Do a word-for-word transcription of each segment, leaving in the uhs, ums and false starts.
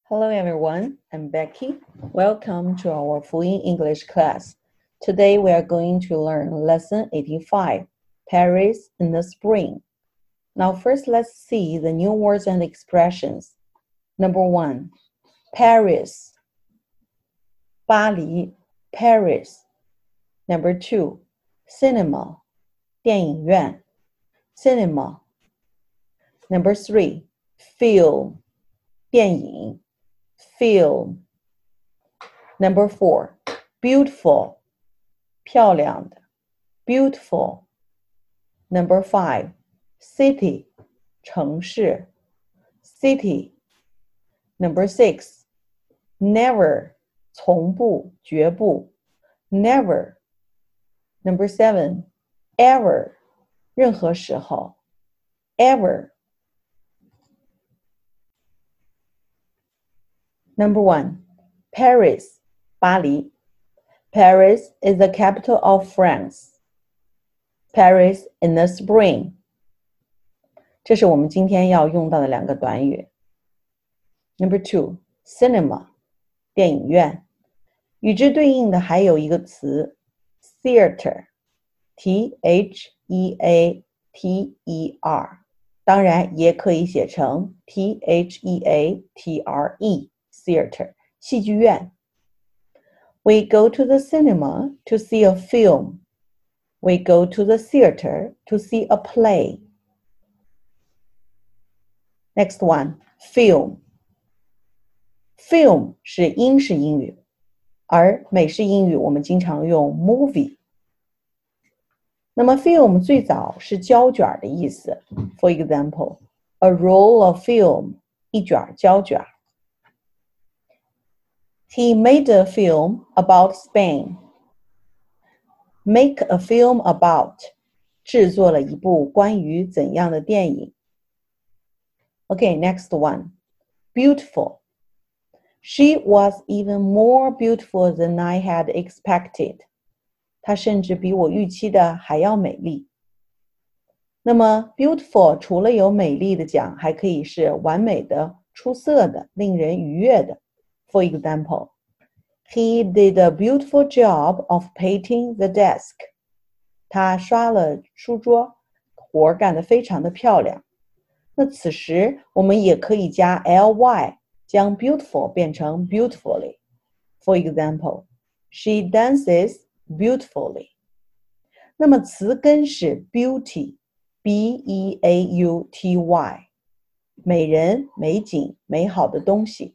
Hello everyone, I'm Becky. Welcome to our Fluent English class. Today we are going to learn lesson eighty-five, Paris in the spring. Now first let's see the new words and expressions. Number one, Paris. 巴黎 Paris. Number two, cinema. 电影院 cinema. Number three, film. 电影 film. Number four, beautiful. 漂亮的 beautiful. Number five, city. 城市 city. Number six, never. 从不绝不 never. Number seven, ever. 任何时候 ever. Number one, Paris, 巴黎 Paris is the capital of France. Paris in the spring. 这是我们今天要用到的两个短语。Number two, cinema, 电影院。与之对应的还有一个词 theater, T H E A T E R. 当然也可以写成 T H E A T R E, theater, 戏剧院。We go to the cinema to see a film. We go to the theater to see a play. Next one, film. Film 是英式英语，而美式英语我们经常用 movie。那么 film 最早是胶卷的意思。For example, a roll of film, 一卷胶卷。He made a film about Spain. Make a film about, 制作了一部关于怎样的电影。Okay, next one. Beautiful. She was even more beautiful than I had expected. 她甚至比我预期的还要美丽。那么 beautiful 除了有美丽的讲，还可以是完美的、出色的、令人愉悦的。For example, he did a beautiful job of painting the desk. 他刷了书桌，活干得非常的漂亮。那此时我们也可以加 ly， 将 beautiful 变成 beautifully. For example, she dances beautifully. 那么词根是 beauty, B E A U T Y, 美人、美景、美好的东西。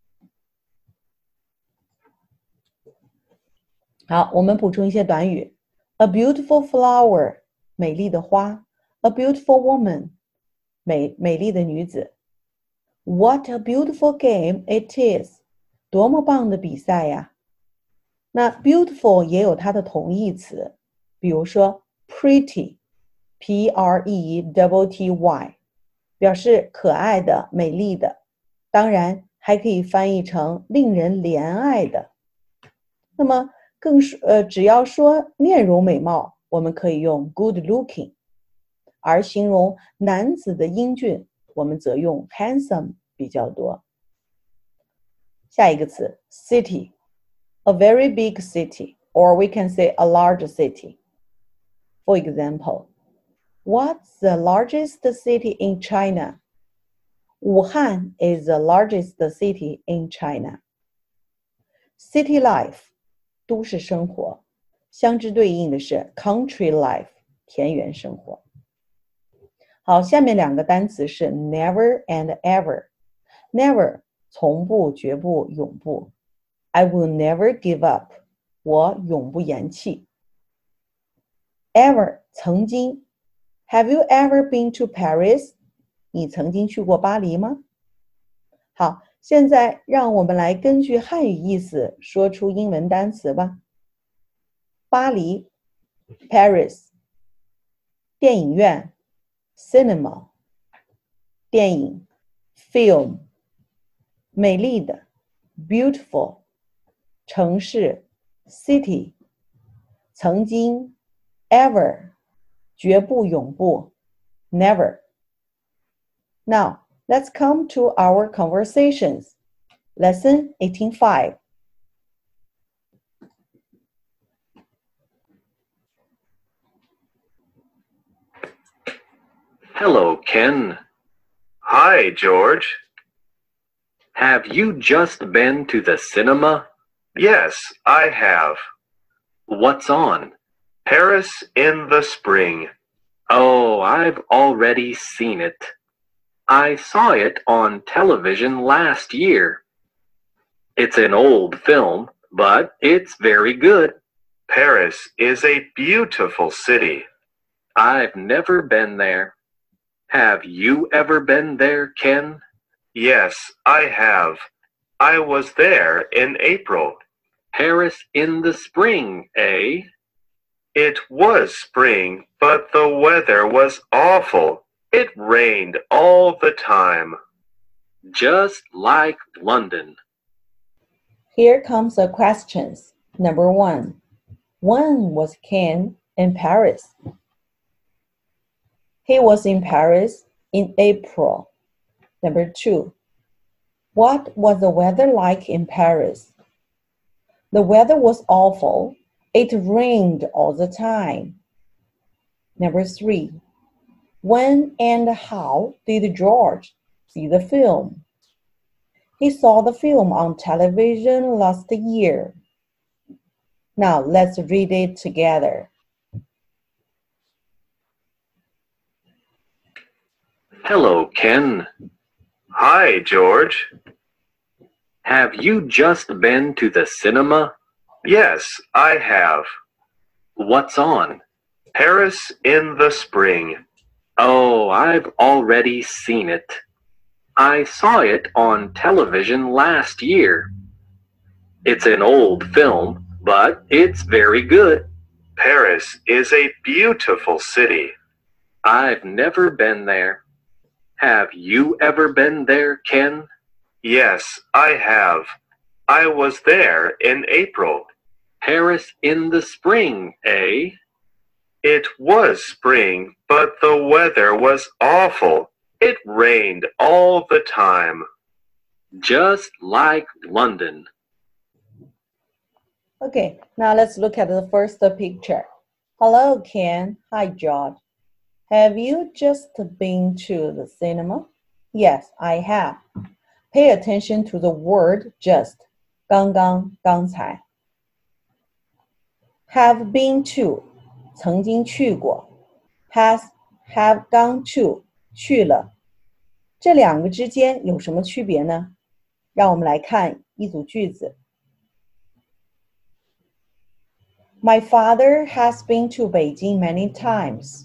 好，我们补充一些短语。A beautiful flower, 美丽的花。A beautiful woman, 美美丽的女子。What a beautiful game it is, 多么棒的比赛呀！那 beautiful 也有它的同义词，比如说 pretty, P R E T T Y, 表示可爱的、美丽的。当然还可以翻译成令人怜爱的。那么更呃，只要说面容美貌，我们可以用 good looking， 而形容男子的英俊，我们则用 handsome 比较多。下一个词 city, a very big city, or we can say a large city. For example, what's the largest city in China? Wuhan is the largest city in China. City life, 都市生活，相之对应的是 country life, 田园生活。好，下面两个单词是 never and ever. Never, 从不、绝不、永不。I will never give up, 我永不言弃。Ever, 曾经。Have you ever been to Paris? 你曾经去过巴黎吗？好，现在让我们来根据汉语意思说出英文单词吧。巴黎 Paris, 电影院 Cinema, 电影 Film, 美丽的 Beautiful, 城市 City, 曾经 Ever, 绝不永不 Never. Now, let's come to our conversations. Lesson eighteen five. Hello, Ken. Hi, George. Have you just been to the cinema? Yes, I have. What's on? Paris in the Spring. Oh, I've already seen it. I saw it on television last year. It's an old film, but it's very good. Paris is a beautiful city. I've never been there. Have you ever been there, Ken? Yes, I have. I was there in April. Paris in the spring, eh? It was spring, but the weather was awful. It rained all the time. Just like London. Here comes the questions. Number one. When was Ken in Paris? He was in Paris in April. Number two. What was the weather like in Paris? The weather was awful. It rained all the time. Number three. When and how did George see the film? He saw the film on television last year. Now let's read it together. Hello, Ken. Hi, George. Have you just been to the cinema? Yes, I have. What's on? Paris in the Spring. Oh, I've already seen it. I saw it on television last year. It's an old film, but it's very good. Paris is a beautiful city. I've never been there. Have you ever been there, Ken? Yes, I have. I was there in April. Paris in the spring, eh? It was spring, but the weather was awful. It rained all the time. Just like London. Okay, now let's look at the first picture. Hello, Ken. Hi, George. Have you just been to the cinema? Yes, I have. Pay attention to the word just. 刚刚,刚才. Have been to, 曾经去过. Has, have gone to, 去了. 这两个之间有什么区别呢？让我们来看一组句子。My father has been to Beijing many times.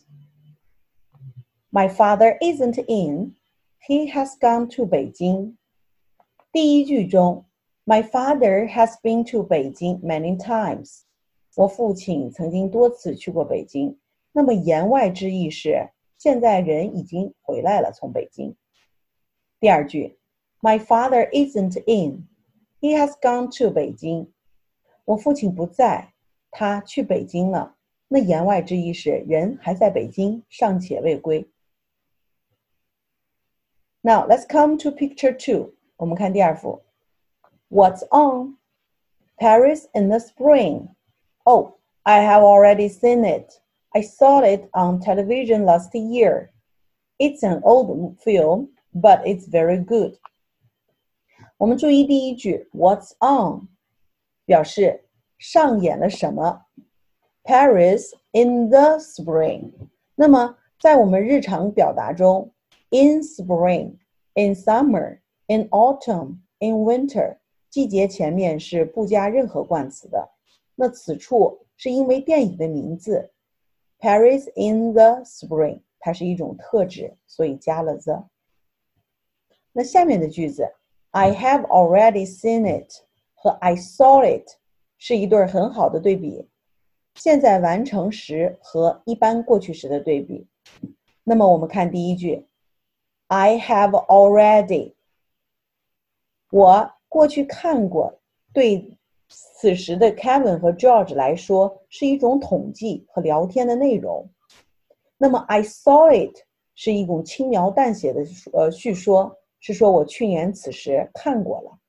My father isn't in. He has gone to Beijing. 第一句中 My father has been to Beijing many times. 我父亲曾经多次去过北京。那么言外之意是现在人已经回来了，从北京。第二句 My father isn't in. He has gone to Beijing. 我父亲不在，他去北京了。那言外之意是人还在北京，尚且未归。Now let's come to picture two. 我们看第二幅。What's on? Paris in the spring. Oh, I have already seen it. I saw it on television last year. It's an old film, but it's very good. 我们注意第一句 What's on? 表示上演了什么 Paris in the spring. 那么在我们日常表达中 In spring, in summer, in autumn, in winter 季节前面是不加任何冠词的。那此处是因为电影的名字 Paris in the spring 它是一种特指，所以加了 the。 那下面的句子 I have already seen it 和 I saw it 是一对很好的对比，现在完成时和一般过去时的对比。那么我们看第一句 I have already 我过去看过，对此时的 Kevin 和 George 来说是一种统计和聊天的内容。那么 I saw it 是一种轻描淡写的呃叙说，是说我去年此时看过了。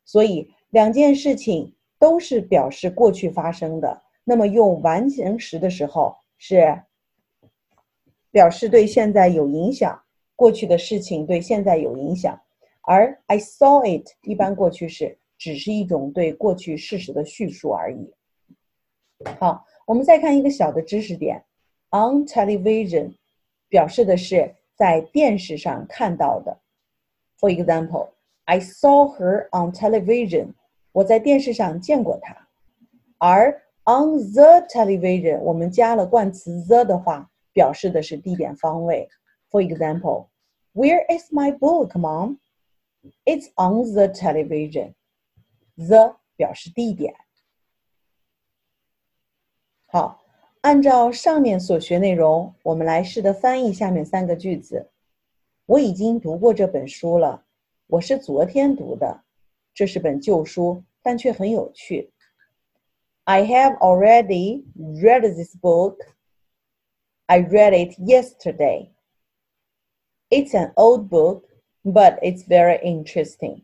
所以两件事情都是表示过去发生的，那么用完成时的时候是表示对现在有影响，过去的事情对现在有影响，而 I saw it 一般过去式只是一种对过去事实的叙述而已。好，我们再看一个小的知识点 on television 表示的是在电视上看到的。 For example, I saw her on television 我在电视上见过她。而 on the television 我们加了冠词 the 的话，表示的是地点方位。 For example, Where is my book, Mom? It's on the television. The 表示地点。好，按照上面所学内容，我们来试着翻译下面三个句子。我已经读过这本书了，我是昨天读的，这是本旧书，但却很有趣。I have already read this book. I read it yesterday. It's an old book, but it's very interesting.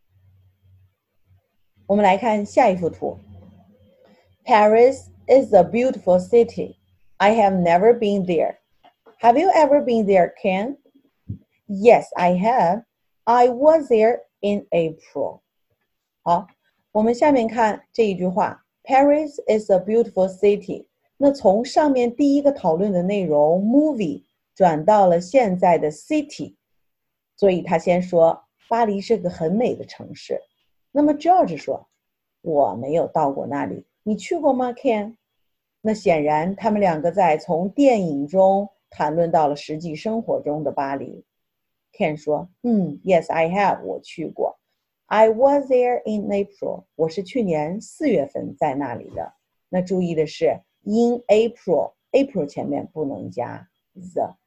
我们来看下一幅图。Paris is a beautiful city. I have never been there. Have you ever been there, Ken? Yes, I have. I was there in April. 好，我们下面看这一句话。Paris is a beautiful city. 那从上面第一个讨论的内容 movie 转到了现在的 city， 所以他先说巴黎是个很美的城市。那么 George 说我没有到过那里，你去过吗 Ken？ 那显然他们两个在从电影中谈论到了实际生活中的巴黎。 Ken 说嗯 Yes, I have. 我去过。I was there in April. 我是去年四月份在那里的。那注意的是 in April, April 前面不能加 the。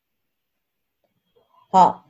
好，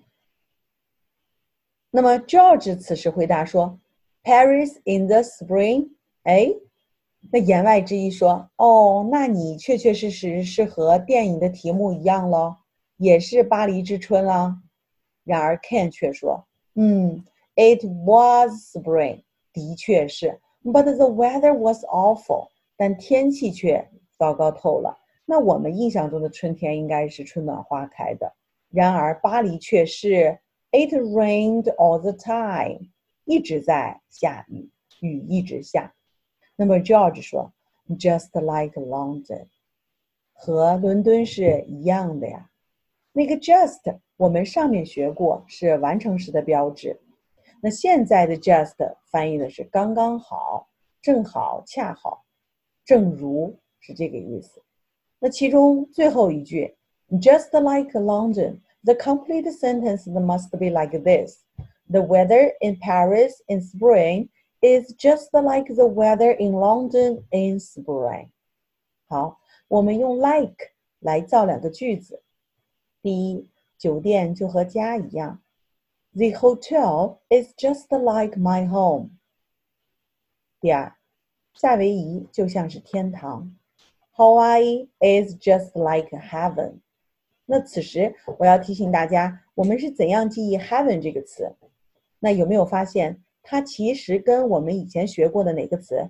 那么 George 此时回答说 Paris in the spring. 哎，那言外之意说哦，那你确确实实是和电影的题目一样咯，也是巴黎之春啦。然而 Ken 却说嗯It was spring. 的确是 But the weather was awful. 但天气却糟糕透了。那我们印象中的春天应该是春暖花开的。然而巴黎却是 It rained all the time. 一直在下雨，雨一直下。那么 George 说 Just like London. 和伦敦是一样的呀。那个 just 我们上面学过是完成时的标志。那现在的 just 翻译的是刚刚好，正好，恰好，正如，是这个意思。那其中最后一句 Just like London, the complete sentence must be like this. The weather in Paris in spring is just like the weather in London in spring. 好，我们用 like 来造两个句子。第一，酒店就和家一样。The hotel is just like my home. 第二，夏威夷就像是天堂。Hawaii is just like heaven. 那此时我要提醒大家，我们是怎样记忆 heaven 这个词？那有没有发现，它其实跟我们以前学过的哪个词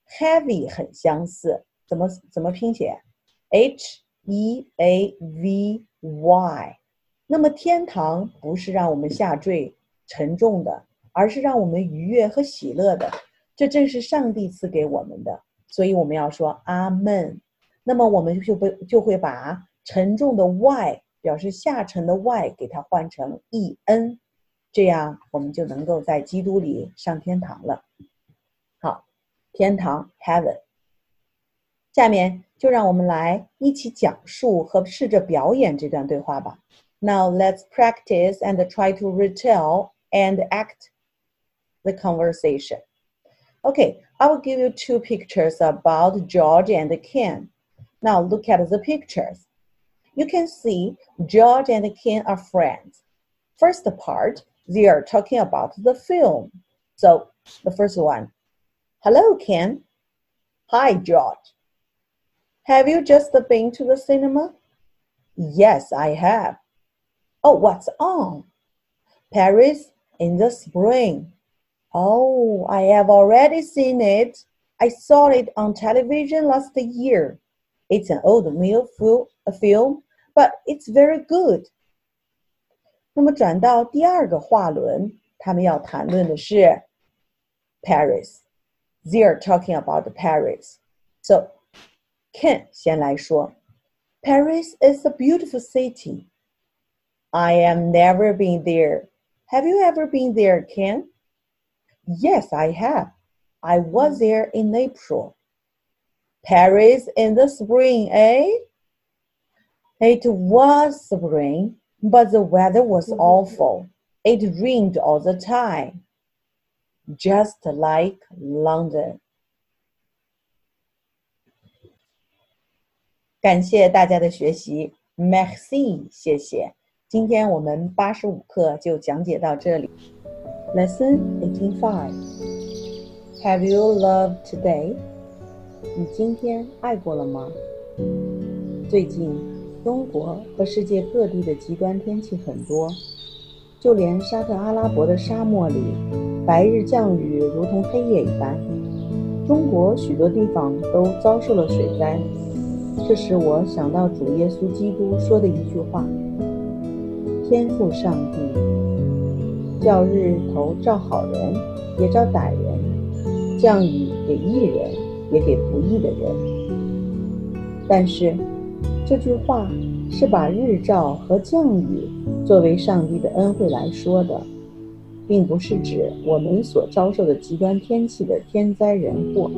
heavy 很相似？怎么怎么拼写 ？H E A V Y。那么天堂不是让我们下坠沉重的，而是让我们愉悦和喜乐的。这正是上帝赐给我们的，所以我们要说阿们。那么我们就会就会把沉重的 Y 表示下沉的 Y 给它换成 E N， 这样我们就能够在基督里上天堂了。好，天堂 Heaven。下面就让我们来一起讲述和试着表演这段对话吧。Now let's practice and try to retell and act the conversation. Okay, I will give you two pictures about George and Ken. Now look at the pictures. You can see George and Ken are friends. First part, they are talking about the film. So the first one. Hello, Ken. Hi, George. Have you just been to the cinema? Yes, I have. Oh, what's on? Paris in the spring. Oh, I have already seen it. I saw it on television last year. It's an old film, but it's very good. 那么转到第二个话轮，他们要谈论的是 Paris. They are talking about Paris. So, Ken 先来说 Paris is a beautiful city. I have never been there. Have you ever been there, Ken? Yes, I have. I was there in April. Paris in the spring, eh? It was spring, but the weather was awful. It rained all the time. Just like London. 感谢大家的学习 Merci 谢谢今天我们八十五课就讲解到这里 Lesson eighty-five Have you loved today? 你今天爱过了吗？最近中国和世界各地的极端天气很多，就连沙特阿拉伯的沙漠里，白日降雨如同黑夜一般。中国许多地方都遭受了水灾，这使我想到主耶稣基督说的一句话：天父上帝叫日头照好人，也照歹人，降雨给义人，也给不义的人。但是这句话是把日照和降雨作为上帝的恩惠来说的，并不是指我们所遭受的极端天气的天灾人祸。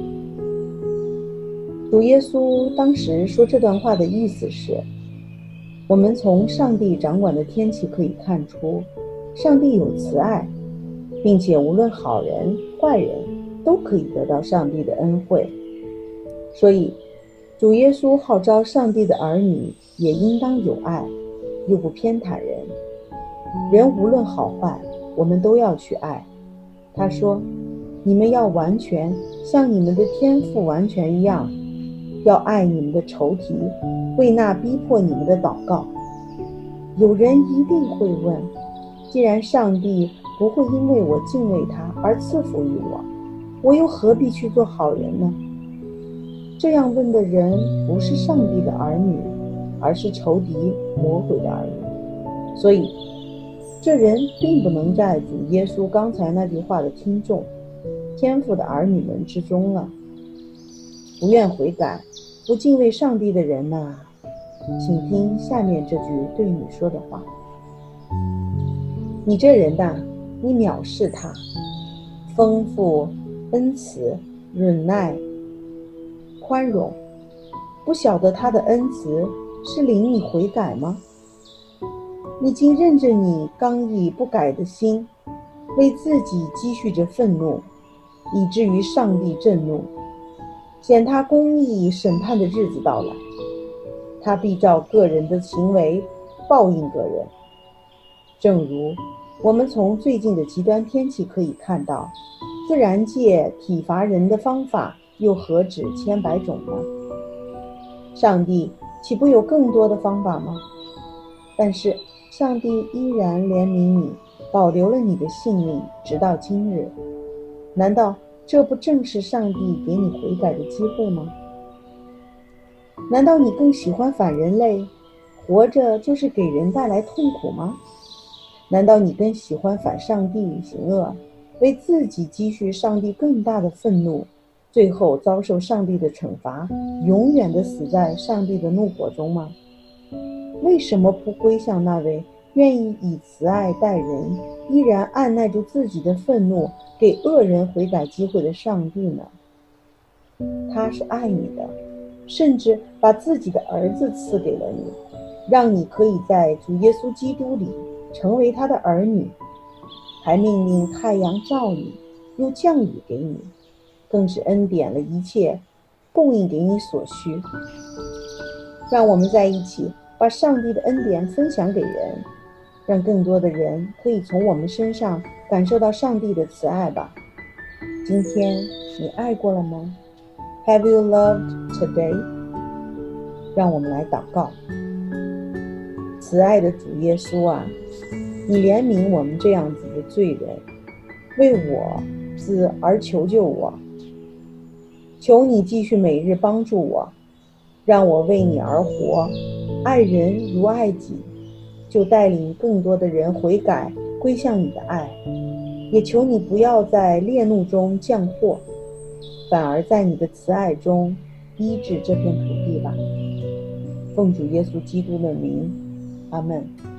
主耶稣当时说这段话的意思是，我们从上帝掌管的天气可以看出，上帝有慈爱，并且无论好人坏人都可以得到上帝的恩惠。所以主耶稣号召上帝的儿女也应当有爱，又不偏袒人。人无论好坏，我们都要去爱。他说，你们要完全像你们的天父完全一样，要爱你们的仇敌，为那逼迫你们的祷告。有人一定会问，既然上帝不会因为我敬畏他而赐福于我，我又何必去做好人呢？这样问的人不是上帝的儿女，而是仇敌魔鬼的儿女。所以这人并不能在主耶稣刚才那句话的听众天父的儿女们之中了。不愿悔改不敬畏上帝的人呐、啊，请听下面这句对你说的话：你这人呐、啊，你藐视他，丰富恩慈忍耐宽容，不晓得他的恩慈是领你悔改吗？你竟认着你刚毅不改的心，为自己积蓄着愤怒，以至于上帝震怒，显他公义审判的日子到来，他必照个人的行为报应个人。正如我们从最近的极端天气可以看到，自然界体罚人的方法又何止千百种呢？上帝岂不有更多的方法吗？但是上帝依然怜悯你，保留了你的性命，直到今日。难道这不正是上帝给你悔改的机会吗？难道你更喜欢反人类，活着就是给人带来痛苦吗？难道你更喜欢反上帝行恶，为自己积蓄上帝更大的愤怒，最后遭受上帝的惩罚，永远的死在上帝的怒火中吗？为什么不归向那位愿意以慈爱待人，依然按耐住自己的愤怒，给恶人悔改机会的上帝呢？他是爱你的，甚至把自己的儿子赐给了你，让你可以在主耶稣基督里成为他的儿女，还命令太阳照你，又降雨给你，更是恩典了一切，供应给你所需。让我们在一起把上帝的恩典分享给人，让更多的人可以从我们身上感受到上帝的慈爱吧。今天你爱过了吗？ Have you loved today? 让我们来祷告。慈爱的主耶稣啊，你怜悯我们这样子的罪人，为我子而求救我。求你继续每日帮助我，让我为你而活，爱人如爱己，就带领更多的人悔改归向你的爱。也求你不要在烈怒中降祸，反而在你的慈爱中医治这片土地吧。奉主耶稣基督的名，阿们。